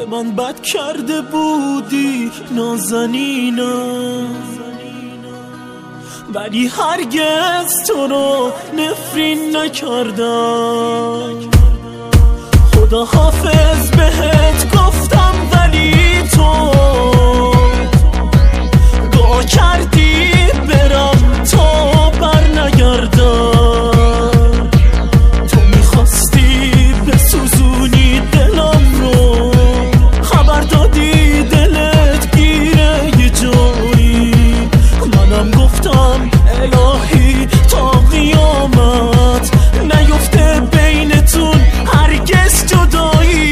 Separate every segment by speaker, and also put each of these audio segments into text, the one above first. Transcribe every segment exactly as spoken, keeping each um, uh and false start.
Speaker 1: من بد کرده بودی نازنینم، ولی هرگز تو رو نفرین نکردم. خدا حافظ بهت گفتم ولی تو دعا کردی برم تا بر نگردم. تو میخواستی بسوزونی دلم رو، خبر دادی دلت گیره یه جایی. منم گفتم الهی تا قیامت نیفته بینتون هرگز جدایی.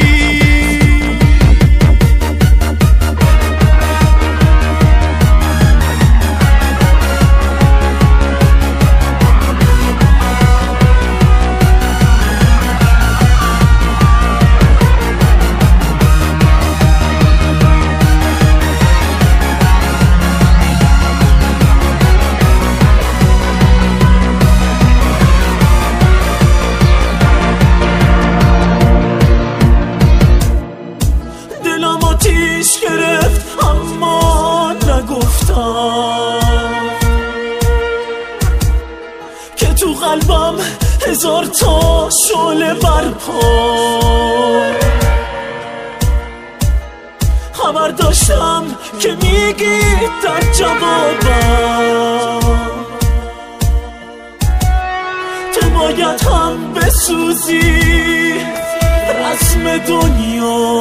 Speaker 1: آتیش گرفت اما نگفتم که تو قلبم هزار تا شعله برپا. خبر داشتم که میگی در جوابم تو باید هم بسوزی رسم دنیا.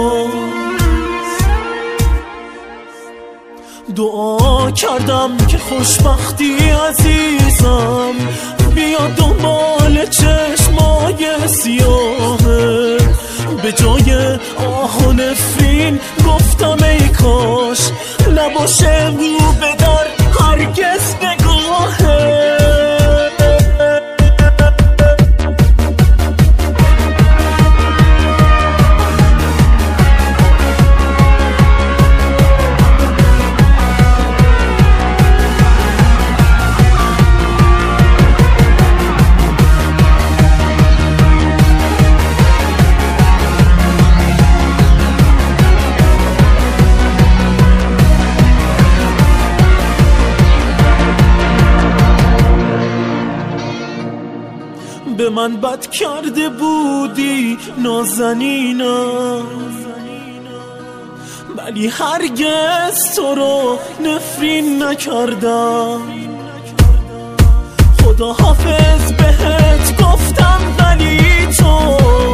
Speaker 1: دعا کردم که خوشبختی عزیزم بیا دنبال چشمای سیاهه. به جای آه و نفرین گفتم ای کاش نباشه رو به در هرگز نگاهه. به من بد کرده بودی نازنینم، ولی هرگز تو رو نفرین نکردم. خدا حافظ بهت گفتم ولی تو